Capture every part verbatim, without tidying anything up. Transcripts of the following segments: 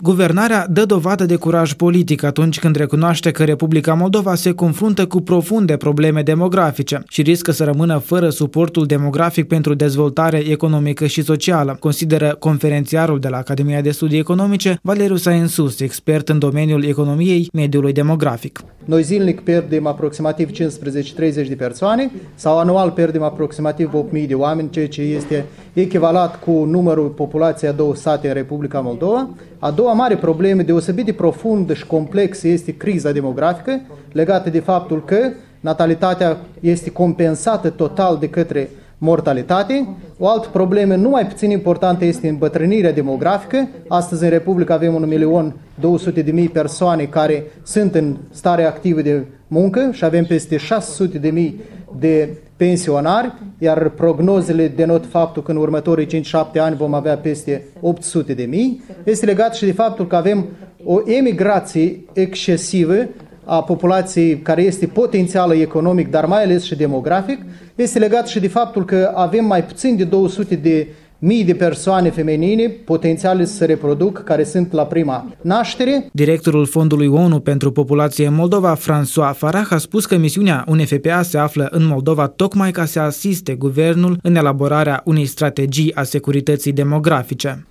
Guvernarea dă dovadă de curaj politic atunci când recunoaște că Republica Moldova se confruntă cu profunde probleme demografice și riscă să rămână fără suportul demografic pentru dezvoltare economică și socială, consideră conferențiarul de la Academia de Studii Economice, Valeriu Sainsus, expert în domeniul economiei mediului demografic. Noi zilnic pierdem aproximativ cincisprezece treizeci de persoane sau anual pierdem aproximativ opt mii de oameni, ceea ce este echivalat cu numărul populației a două sate în Republica Moldova. A doua mare problemă deosebit de profundă și complexă este criza demografică, legată de faptul că natalitatea este compensată total de către mortalitate. O altă problemă nu mai puțin importantă este îmbătrânirea demografică. Astăzi în Republica avem un milion două sute de mii persoane care sunt în stare activă de muncă și avem peste șase sute de mii de pensionari, iar prognozele denotă faptul că în următorii cinci șapte ani vom avea peste opt sute de mii. Este legat și de faptul că avem o emigrație excesivă a populației care este potențială economic, dar mai ales și demografic. Este legat și de faptul că avem mai puțin de două sute de mii de persoane feminine potențiale să se reproduc, care sunt la prima naștere. Directorul Fondului O N U pentru Populație în Moldova, François Farah, a spus că misiunea U N F P A se află în Moldova tocmai ca să asiste guvernul în elaborarea unei strategii a securității demografice.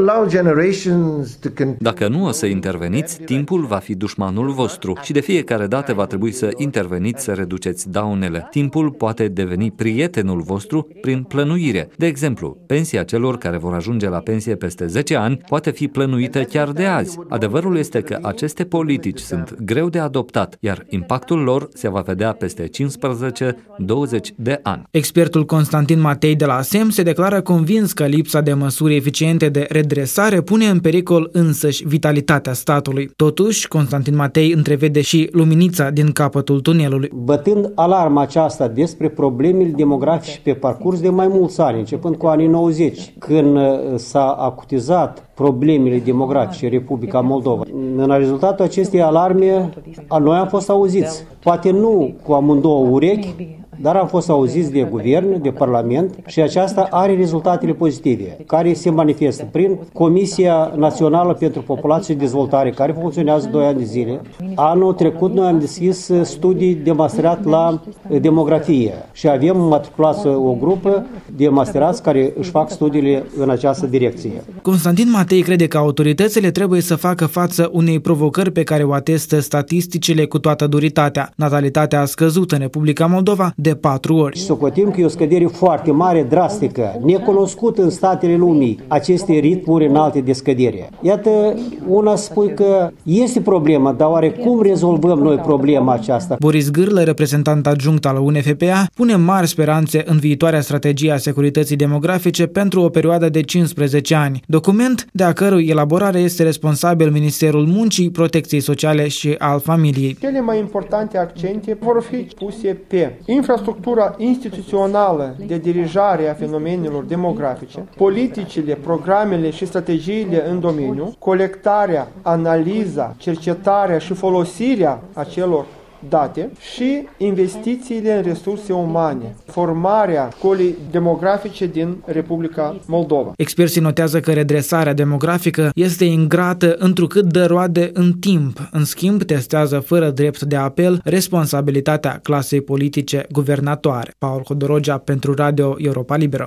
Dacă nu o să interveniți, timpul va fi dușmanul vostru și de fiecare dată va trebui să interveniți să reduceți daunele. Timpul poate deveni prietenul vostru prin plănuire. De exemplu, pensia celor care vor ajunge la pensie peste zece ani poate fi plănuită chiar de azi. Adevărul este că aceste politici sunt greu de adoptat, iar impactul lor se va vedea peste cincisprezece douăzeci de ani. Expertul Constantin Matei de la S E M se declară convins că lipsa de măsuri eficiente de redresare pune în pericol însăși vitalitatea statului. Totuși, Constantin Matei întrevede și luminița din capătul tunelului. Bătând alarma aceasta despre problemele demografice pe parcurs de mai mulți ani, începând cu anii nouăzeci, când s-a acutizat problemele demografice în Republica Moldova. În rezultatul acestei alarme, noi am fost auziți. Poate nu cu amândouă urechi, dar am fost auziți de guvern, de parlament și aceasta are rezultatele pozitive, care se manifestă prin Comisia Națională pentru Populație și Dezvoltare, care funcționează doi ani de zile. Anul trecut noi am deschis studii de masterat la demografie și avem matriculați o grupă de masterați care își fac studiile în această direcție. Constantin Matei crede că autoritățile trebuie să facă față unei provocări pe care o atestă statisticile cu toată duritatea. Natalitatea a scăzut în Republica Moldova de patru ori. Socotim că e o scădere foarte mare, drastică, necunoscută în statele lumii, aceste ritmuri înalte de scădere. Iată, una spui că este problema, dar oare cum rezolvăm noi problema aceasta? Boris Gârlă, reprezentant adjunct al U N F P A, pune mari speranțe în viitoarea strategie a securității demografice pentru o perioadă de cincisprezece ani, document de a cărui elaborare este responsabil Ministerul Muncii, Protecției Sociale și al Familiei. Cele mai importante accente vor fi puse pe infrastructura instituțională de dirijare a fenomenelor demografice, politicile, programele și strategiile în domeniu, colectarea, analiza, cercetarea și folosirea acelor date și investițiile în resurse umane, formarea școlii demografice din Republica Moldova. Experții notează că redresarea demografică este ingrată întrucât dă roade în timp. În schimb, testează fără drept de apel responsabilitatea clasei politice guvernatoare. Paul Hodorogea pentru Radio Europa Liberă.